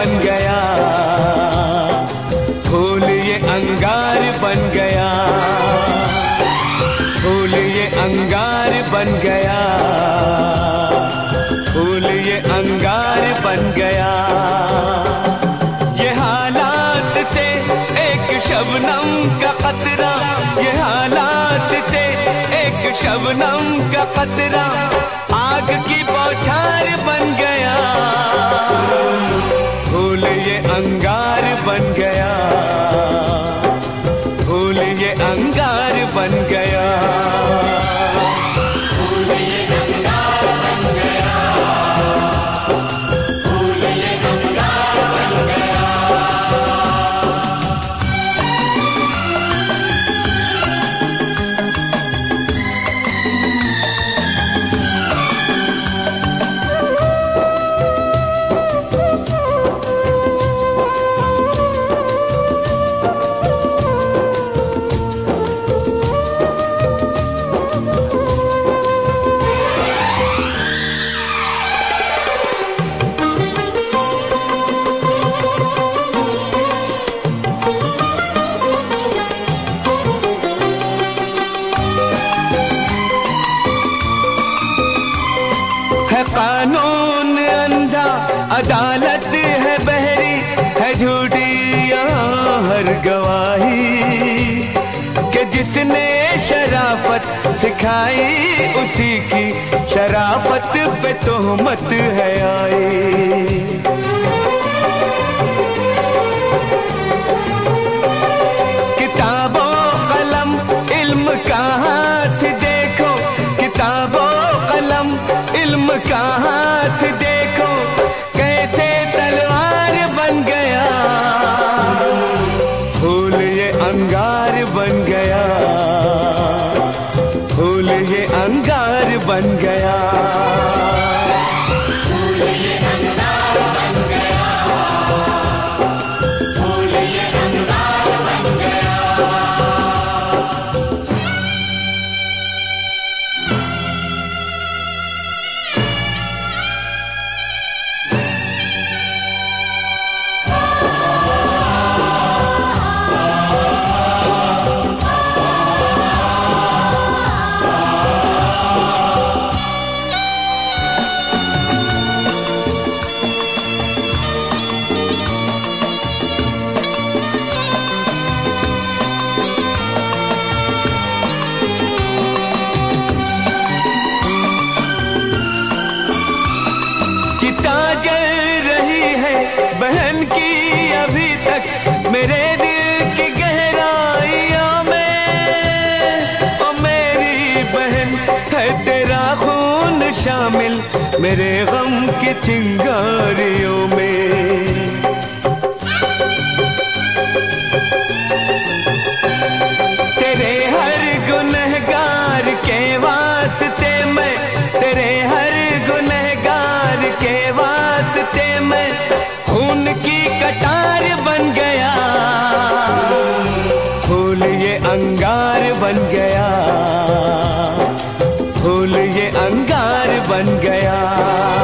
बन गया, फूल ये अंगार बन गया, फूल ये अंगार बन गया, फूल ये अंगार बन गया। ये हालात से एक शबनम का कतरा, ये हालात से एक शबनम का कतरा आग की बौछार बन गया, फूल ये अंगार बन गया, फूल ये अंगार बन गया। कानून अंधा, अदालत है बहरी, है झूठी यहाँ हर गवाही, कि जिसने शराफत सिखाई उसी की शराफत पे तोहमत है आई। किताबों कलम इल्म का हाथ देखो, किताबों कलम इल्म का हाथ देखो, कैसे तलवार बन गया, फूल ये अंगार बन गया, फूल ये अंगार बन गया। बहन की अभी तक मेरे दिल की गहराइयों में, ओ मेरी बहन है तेरा खून शामिल मेरे गम की चिंगारियों में। तेरे हर गुनहगार के वास्ते मैं, तेरे हर गुनहगार के वास्ते मैं खून की कटार बन गया, फूल ये अंगार बन गया, फूल ये अंगार बन गया।